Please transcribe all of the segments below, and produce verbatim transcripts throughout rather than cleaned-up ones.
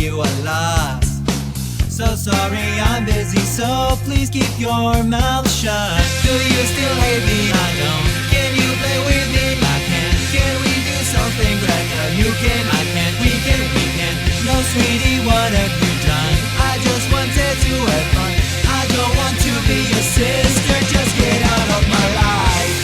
you a loss. So sorry, I'm busy, so please keep your mouth shut. Do you still hate me? I don't. Can you play with me? I can. Can we do something better? You can, I can, we can, we can. No, sweetie, what have you done? I just wanted to have fun. I don't want to be your sister, just get out of my life.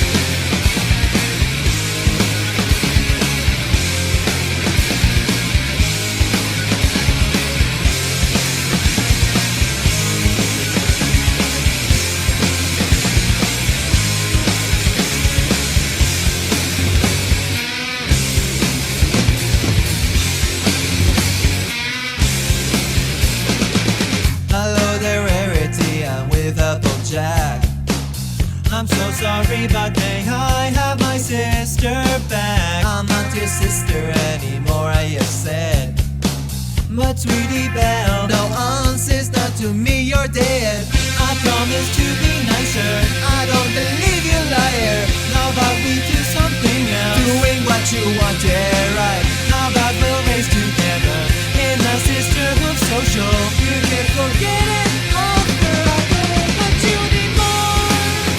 Hello there, Rarity, I'm with Applejack. I'm so sorry, but may I have my sister back? I'm not your sister anymore, I have said. But sweetie Belle, no on sister, to me you're dead. I promise to be nicer, I don't believe you, liar. How about we do something else? Doing what you want, yeah, right. How about we'll race together in a sisterhood social? You can forget it after I don't want you anymore.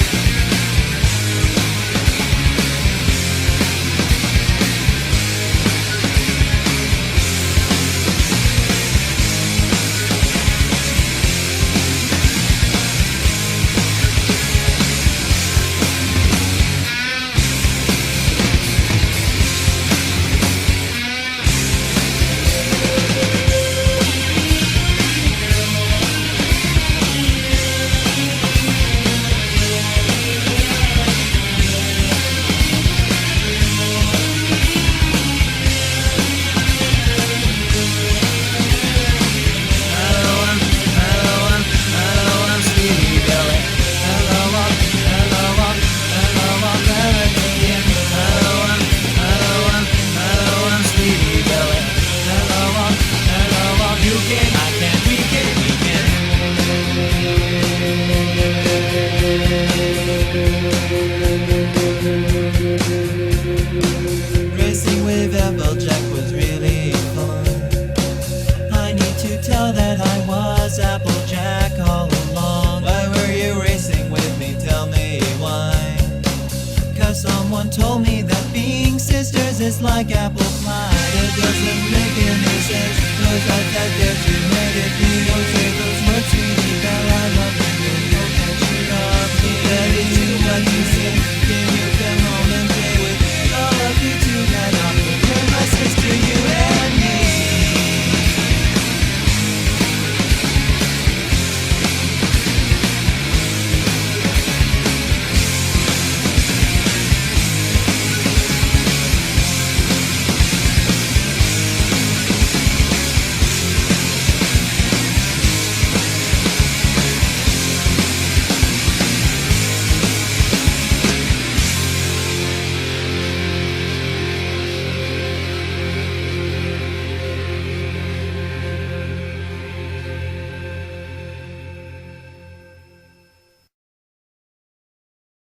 Racing with Applejack was really fun. I need to tell that I was Applejack all along. Why were you racing with me? Tell me why. Cause someone told me that being sisters is like apple pie. It doesn't make any sense, cause I thought that you made it. You don't say those words, sweetie Belle, I love you. Don't catch it up, that is what you said. Can you tell me